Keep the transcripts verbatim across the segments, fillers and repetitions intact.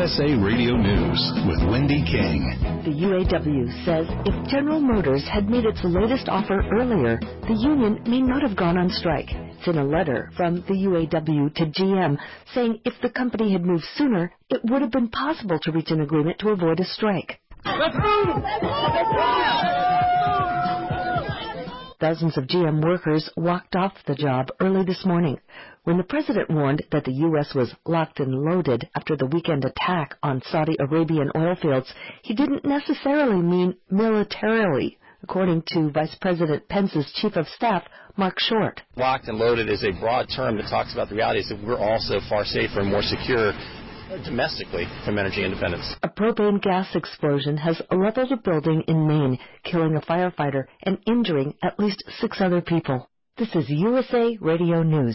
S A Radio News with Wendy King. The U A W says if General Motors had made its latest offer earlier, the union may not have gone on strike. It's in a letter from the U A W to G M saying if the company had moved sooner, it would have been possible to reach an agreement to avoid a strike. Let's move! Let's move! Dozens of G M workers walked off the job early this morning. When the president warned that the U S was locked and loaded after the weekend attack on Saudi Arabian oil fields, he didn't necessarily mean militarily, according to Vice President Pence's Chief of Staff, Mark Short. Locked and loaded is a broad term that talks about the realities that we're also far safer and more secure domestically from energy independence. A propane gas explosion has leveled a building in Maine, killing a firefighter and injuring at least six other people. This is U S A Radio News.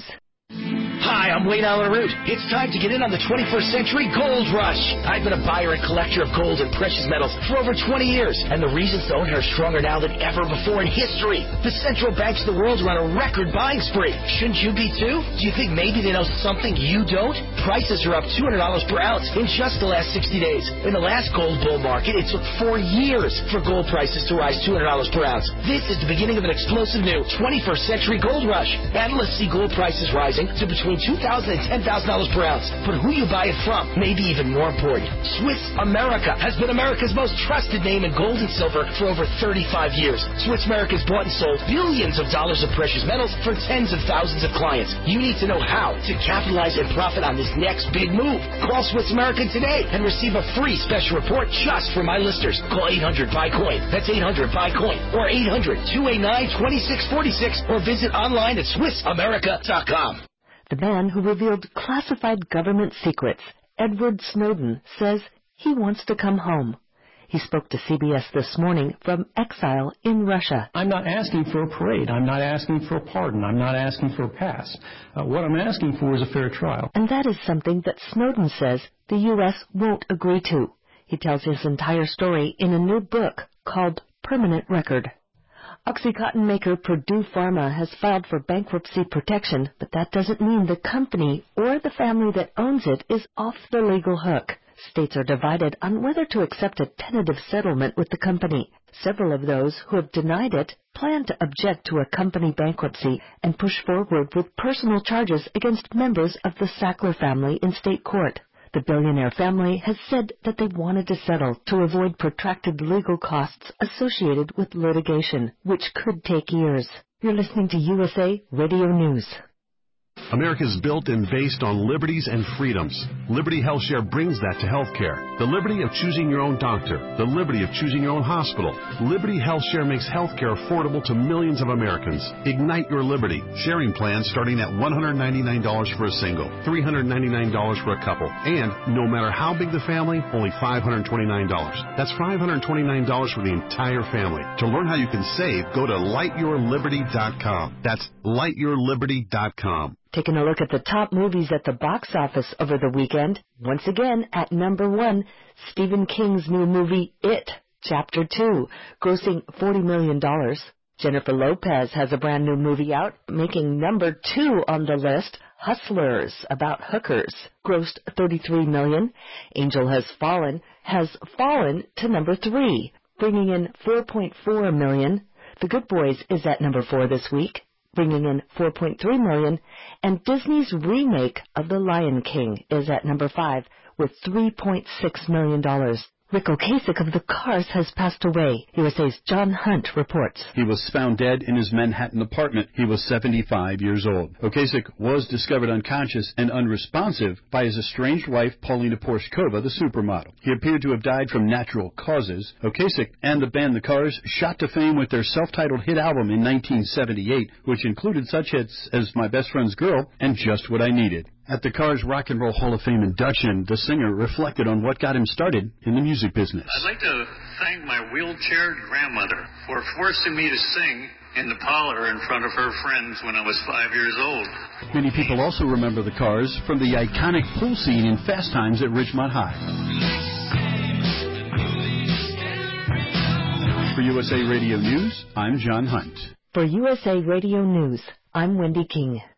Hi, I'm Wayne Allen Root. It's time to get in on the twenty-first century gold rush. I've been a buyer and collector of gold and precious metals for over twenty years, and the reasons to own are stronger now than ever before in history. The central banks of the world are on a record buying spree. Shouldn't you be too? Do you think maybe they know something you don't? Prices are up two hundred dollars per ounce in just the last sixty days. In the last gold bull market, it took four years for gold prices to rise two hundred dollars per ounce. This is the beginning of an explosive new twenty-first century gold rush. Analysts see gold prices rising to between two thousand dollars and ten thousand dollars per ounce. But who you buy it from may be even more important. Swiss America has been America's most trusted name in gold and silver for over thirty-five years. Swiss America's bought and sold billions of dollars of precious metals for tens of thousands of clients. You need to know how to capitalize and profit on this next big move. Call Swiss America today and receive a free special report just for my listeners. Call eight hundred buy coin. That's eight hundred buy coin or eight hundred two eight nine two six four six or visit online at swiss america dot com. The man who revealed classified government secrets, Edward Snowden, says he wants to come home. He spoke to C B S this morning from exile in Russia. I'm not asking for a parade. I'm not asking for a pardon. I'm not asking for a pass. Uh, what I'm asking for is a fair trial. And that is something that Snowden says the U S won't agree to. He tells his entire story in a new book called Permanent Record. OxyContin maker Purdue Pharma has filed for bankruptcy protection, but that doesn't mean the company or the family that owns it is off the legal hook. States are divided on whether to accept a tentative settlement with the company. Several of those who have denied it plan to object to a company bankruptcy and push forward with personal charges against members of the Sackler family in state court. The billionaire family has said that they wanted to settle to avoid protracted legal costs associated with litigation, which could take years. You're listening to U S A Radio News. America's built and based on liberties and freedoms. Liberty HealthShare brings that to healthcare. The liberty of choosing your own doctor. The liberty of choosing your own hospital. Liberty HealthShare makes healthcare affordable to millions of Americans. Ignite your liberty. Sharing plans starting at one hundred ninety-nine dollars for a single, three hundred ninety-nine dollars for a couple, and no matter how big the family, only five hundred twenty-nine dollars. That's five hundred twenty-nine dollars for the entire family. To learn how you can save, go to light your liberty dot com. That's light your liberty dot com. Taking a look at the top movies at the box office over the weekend. Once again, at number one, Stephen King's new movie, It, Chapter two, grossing forty million dollars. Jennifer Lopez has a brand new movie out, making number two on the list, Hustlers, about hookers, grossed thirty-three million dollars. Angel Has Fallen has fallen to number three, bringing in four point four million dollars. The Good Boys is at number four this week, bringing in four point three million dollars, and Disney's remake of The Lion King is at number five with three point six million dollars. Rick Ocasek of the Cars has passed away. U S A's John Hunt reports. He was found dead in his Manhattan apartment. He was seventy-five years old. Ocasek was discovered unconscious and unresponsive by his estranged wife, Paulina Porshkova, the supermodel. He appeared to have died from natural causes. Ocasek and the band The Cars shot to fame with their self-titled hit album in nineteen seventy-eight, which included such hits as My Best Friend's Girl and Just What I Needed. At the Cars Rock and Roll Hall of Fame induction, the singer reflected on what got him started in the music business. I'd like to thank my wheelchair grandmother for forcing me to sing in the parlor in front of her friends when I was five years old. Many people also remember the Cars from the iconic pool scene in Fast Times at Ridgemont High. For U S A Radio News, I'm John Hunt. For U S A Radio News, I'm Wendy King.